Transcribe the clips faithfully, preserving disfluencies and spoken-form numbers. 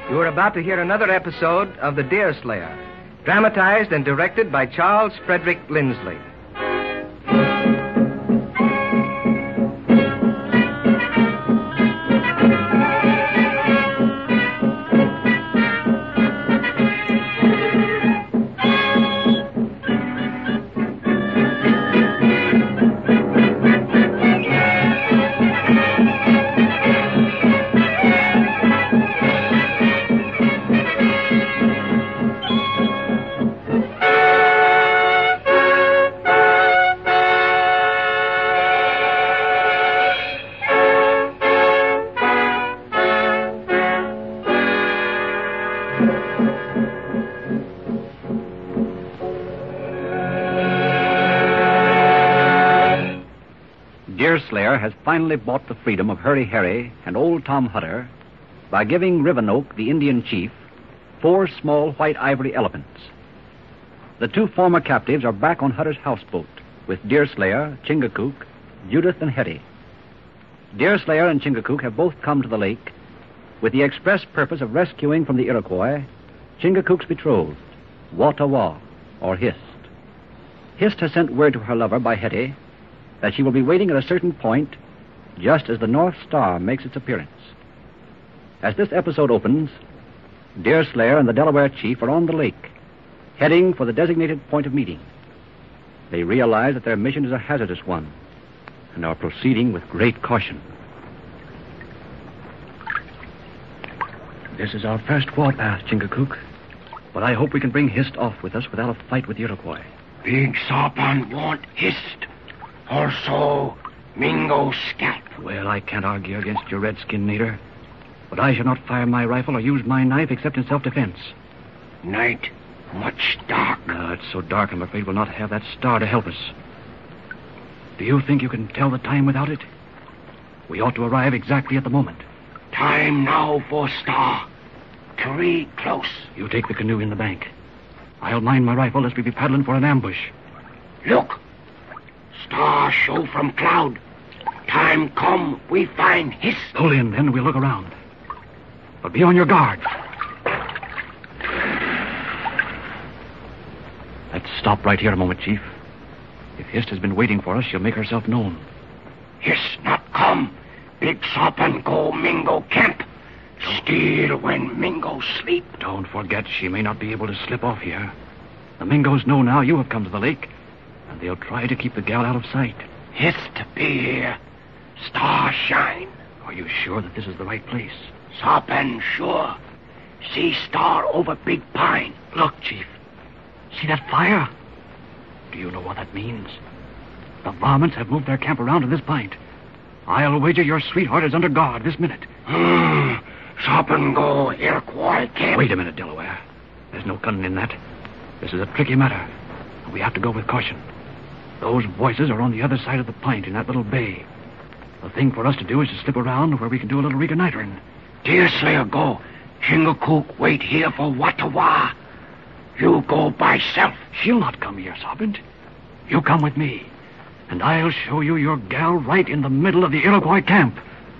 You are about to hear another episode of The Deer Slayer, dramatized and directed by Charles Frederick Lindsley. Deerslayer has finally bought the freedom of Hurry Harry and old Tom Hutter by giving Rivenoak, the Indian chief, four small white ivory elephants. The two former captives are back on Hutter's houseboat with Deerslayer, Chingachgook, Judith, and Hetty. Deerslayer and Chingachgook have both come to the lake with the express purpose of rescuing from the Iroquois Chingachgook's betrothed, Wah-ta-Wah, or Hist. Hist has sent word to her lover by Hetty that she will be waiting at a certain point just as the North Star makes its appearance. As this episode opens, Deerslayer and the Delaware chief are on the lake, heading for the designated point of meeting. They realize that their mission is a hazardous one and are proceeding with great caution. This is our first warpath, Chingachgook, but I hope we can bring Hist off with us without a fight with the Iroquois. Big Sarpan want Hist. Also, Mingo scalp. Well, I can't argue against your redskin, Nader. But I shall not fire my rifle or use my knife except in self-defense. Night, much dark. No, it's so dark, I'm afraid we'll not have that star to help us. Do you think you can tell the time without it? We ought to arrive exactly at the moment. Time now for star. Three close. You take the canoe in the bank. I'll mind my rifle lest we be paddling for an ambush. Look. Star show from cloud. Time come, we find Hist. Pull in, then we'll look around. But be on your guard. Let's stop right here a moment, Chief. If Hist has been waiting for us, she'll make herself known. Hist not come. Big Sarpan go Mingo camp. Steal when Mingo sleep. Don't forget, she may not be able to slip off here. The Mingos know now you have come to the lake, and they'll try to keep the gal out of sight. Hist be here. Star shine. Are you sure that this is the right place? Sarpan sure. See star over big pine. Look, Chief. See that fire? Do you know what that means? The varmints have moved their camp around to this point. I'll wager your sweetheart is under guard this minute. Hmm. Sarpan go Iroquois camp. Wait a minute, Delaware. There's no cunning in that. This is a tricky matter. We have to go with caution. Those voices are on the other side of the pint in that little bay. The thing for us to do is to slip around where we can do a little reconnoitering. Deerslayer go. Chingachgook wait here for Wah-ta-Wah. You go by self. She'll not come here, Sergeant. You come with me, and I'll show you your gal right in the middle of the Iroquois camp.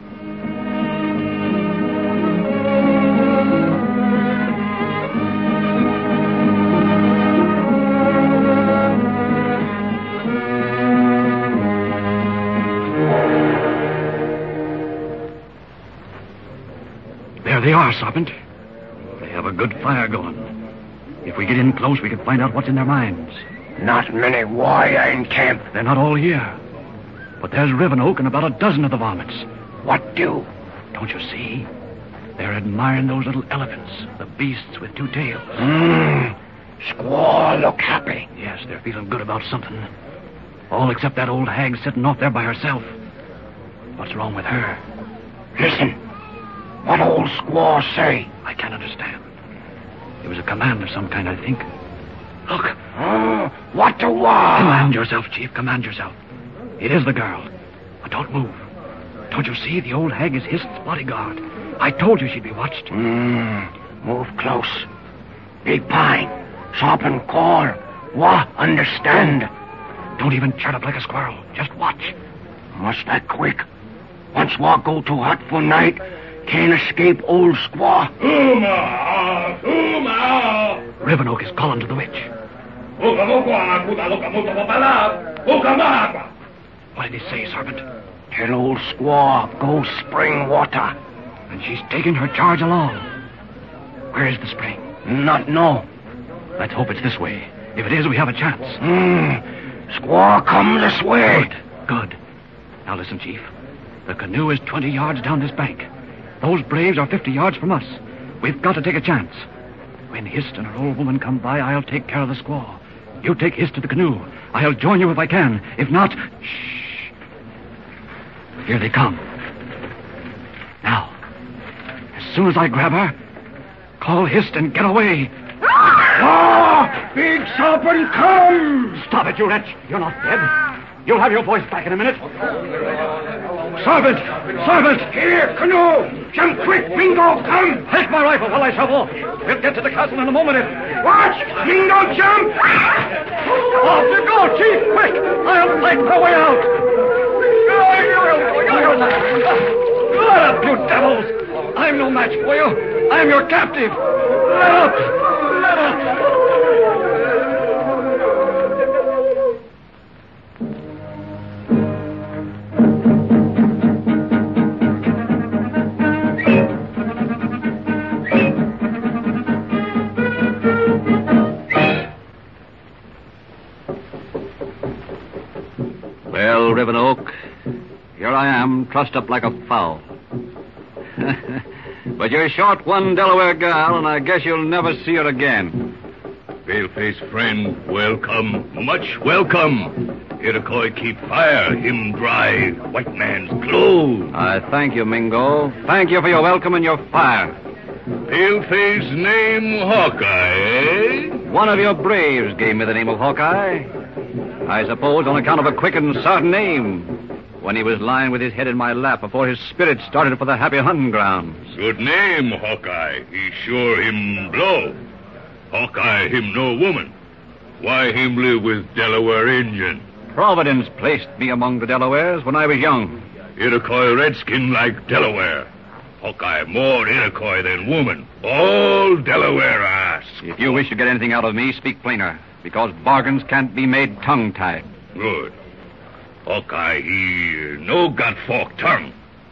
There they are, Sergeant. They have a good fire going. If we get in close, we can find out what's in their minds. Not many warrior in camp. They're not all here. But there's Rivenoak and about a dozen of the varmints. What do? Don't you see? They're admiring those little elephants, the beasts with two tails. Hmm. Squaw look happy. Yes, they're feeling good about something. All except that old hag sitting off there by herself. What's wrong with her? Listen. What old squaw say? I can't understand. It was a command of some kind, I think. Look. Oh, Wah-ta-Wah. Command yourself, Chief. Command yourself. It is the girl. But don't move. Don't you see? The old hag is Hist's bodyguard. I told you she'd be watched. Hmm. Move close. Big pine. Sarpan call. Wah understand. Don't, don't even chart up like a squirrel. Just watch. Must that quick. Once Wah go too hot for night, can't escape old squaw. Uma! Uma! Rivenoak is calling to the witch. What did he say, Serpent? Tell old squaw go spring water. And she's taking her charge along. Where is the spring? Not know. Let's hope it's this way. If it is, we have a chance. Hmm. Squaw come this way. Good, good. Now listen, Chief. The canoe is twenty yards down this bank. Those braves are fifty yards from us. We've got to take a chance. When Hist and her old woman come by, I'll take care of the squaw. You take Hist to the canoe. I'll join you if I can. If not, shh. Here they come. Now, as soon as I grab her, call Hist and get away. Ah! Big Serpent come! Stop it, you wretch. You're not dead. You'll have your voice back in a minute. Servant! Servant! Here, canoe! Jump quick, Mingo, come! Take my rifle while I shove off. We'll get to the castle in a moment if... Watch! Mingo, jump! Off you go, Chief! Quick! I'll fight my way out! Let up, you devils! I'm no match for you. I'm your captive. Let up! Let up! Well, Rivenoak, here I am, trussed up like a fowl. But you're short one Delaware gal, and I guess you'll never see her again. Pale-faced friend, welcome, much welcome. Iroquois keep fire, him dry white man's clothes. I thank you, Mingo. Thank you for your welcome and your fire. Pale-face name Hawkeye, eh? One of your braves gave me the name of Hawkeye. I suppose on account of a quick and certain aim, when he was lying with his head in my lap before his spirit started for the happy hunting grounds. Good name, Hawkeye. He sure him blow. Hawkeye him no woman. Why him live with Delaware Indian? Providence placed me among the Delawares when I was young. Iroquois redskin like Delaware. Hawkeye more Iroquois than woman. All Delaware ask. If you wish to get anything out of me, speak plainer, because bargains can't be made tongue-tied. Good. Hawkeye, he no got forked tongue.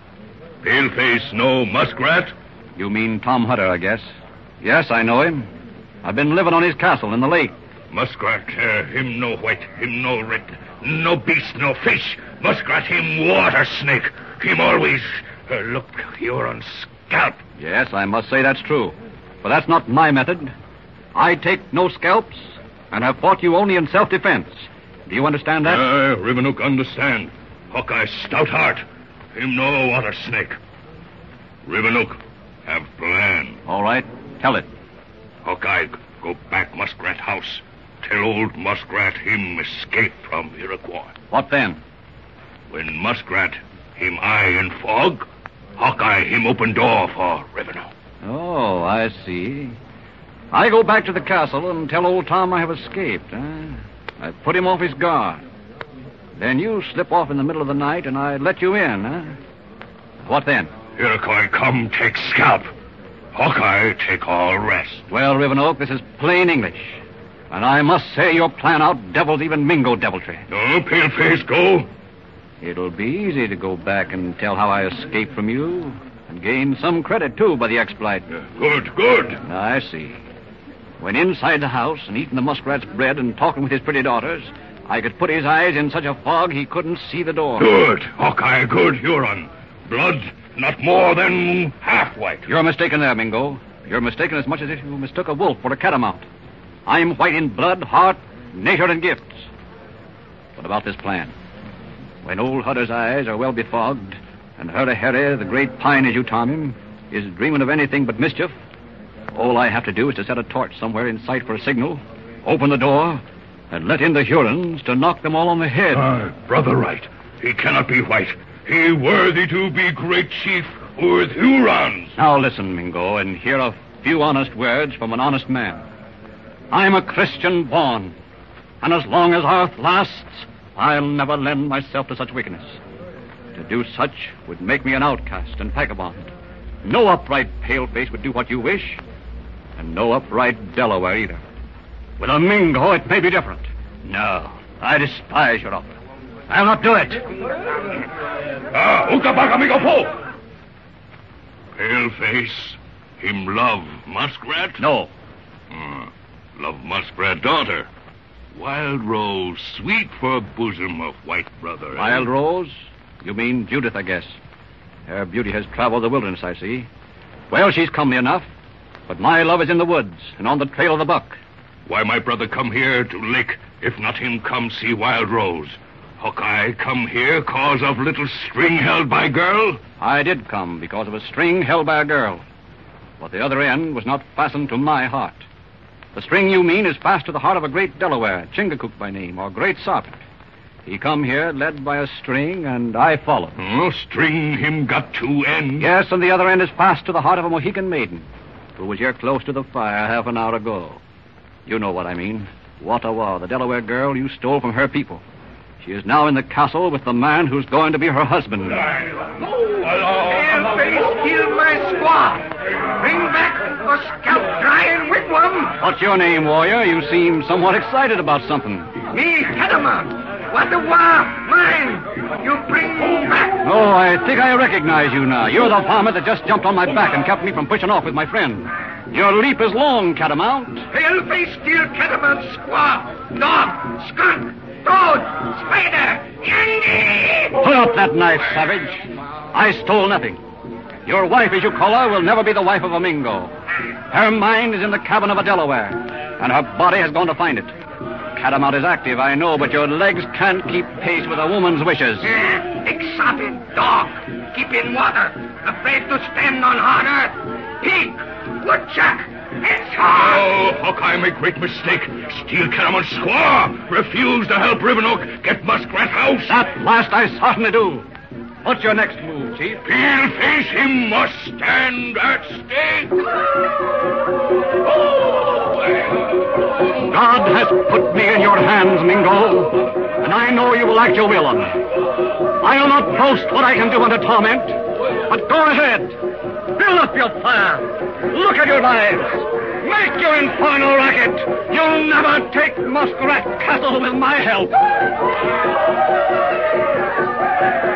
Paleface no muskrat? You mean Tom Hutter, I guess. Yes, I know him. I've been living on his castle in the lake. Muskrat, uh, him no white, him no red, no beast, no fish. Muskrat, him water snake. Him always, uh, look, you're on scalp. Yes, I must say that's true. But that's not my method. I take no scalps and have fought you only in self-defense. Do you understand that? Uh, Rivenoak understand. Hawkeye stout heart. Him no water snake. Rivenoak, have plan. All right, tell it. Hawkeye, go back Muskrat house. Tell old Muskrat him escape from Iroquois. What then? When Muskrat him eye in fog, Hawkeye him open door for Rivenoak. Oh, I see. I go back to the castle and tell old Tom I have escaped, huh? I put him off his guard. Then you slip off in the middle of the night and I let you in, huh? What then? Iroquois come take scalp. Hawkeye take all rest. Well, Rivenoak, this is plain English. And I must say your plan outdevils even Mingo deviltry. No, Paleface, go. It'll be easy to go back and tell how I escaped from you. And gain some credit, too, by the exploit. Uh, good, good. I see. When inside the house and eating the muskrat's bread and talking with his pretty daughters, I could put his eyes in such a fog he couldn't see the door. Good. Hawkeye, good, Huron. Blood not more than half white. You're mistaken there, Mingo. You're mistaken as much as if you mistook a wolf for a catamount. I'm white in blood, heart, nature, and gifts. What about this plan? When old Hutter's eyes are well befogged, and Hurry Harry, the great pine as you term him, is dreaming of anything but mischief, all I have to do is to set a torch somewhere in sight for a signal, open the door, and let in the Hurons to knock them all on the head. Ah, brother right. He cannot be white. He worthy to be great chief with Hurons. Now listen, Mingo, and hear a few honest words from an honest man. I'm a Christian born, and as long as earth lasts, I'll never lend myself to such wickedness. To do such would make me an outcast and vagabond. No upright paleface would do what you wish, and no upright Delaware either. With a Mingo, it may be different. No, I despise your offer. I'll not do it. Ah, Ukabaga Mingo Po! Paleface, him love muskrat? No. Uh, love muskrat daughter. Wild Rose, sweet for bosom of white brother. Wild Rose? You mean Judith, I guess. Her beauty has traveled the wilderness, I see. Well, she's comely enough, but my love is in the woods and on the trail of the buck. Why my brother come here to lake, if not him come see Wild Rose? Hawkeye come here cause of little string held by girl? I did come because of a string held by a girl. But the other end was not fastened to my heart. The string you mean is fast to the heart of a great Delaware, Chingachgook by name, or Great Serpent. He come here led by a string, and I follow. Oh, string him got two ends? Yes, and the other end is fast to the heart of a Mohican maiden, who was here close to the fire half an hour ago. You know what I mean. Watawa, the Delaware girl you stole from her people. She is now in the castle with the man who's going to be her husband. Paleface, kill my squaw. Bring back or scalp dry in wigwam. What's your name, warrior? You seem somewhat excited about something. Me, Catamount. Watawa, mine. You bring me back. Oh, I think I recognize you now. You're the varmint that just jumped on my back and kept me from pushing off with my friend. Your leap is long, Catamount. Paleface, steal Catamount's squaw. Dog, skunk, toad, spider, Yandy. Pull up that knife, savage. I stole nothing. Your wife, as you call her, will never be the wife of a Mingo. Her mind is in the cabin of a Delaware, and her body has gone to find it. Catamount is active, I know, but your legs can't keep pace with a woman's wishes. Yeah, exotic dog. Keep in water. Afraid to stand on hard earth. Pig, woodchuck, hedgehog. Oh, Hawkeye make great mistake. Steal Catamounts' squaw. Refuse to help Rivenoak get Muskrat House. That last I certainly do. What's your next move, Chief? Paleface him must stand at stake. God has put me in your hands, Mingo, and I know you will act your will on me. I'll not boast what I can do under torment, but go ahead. Build up your fire. Look at your lives. Make your infernal racket. You'll never take Muskrat Castle with my help.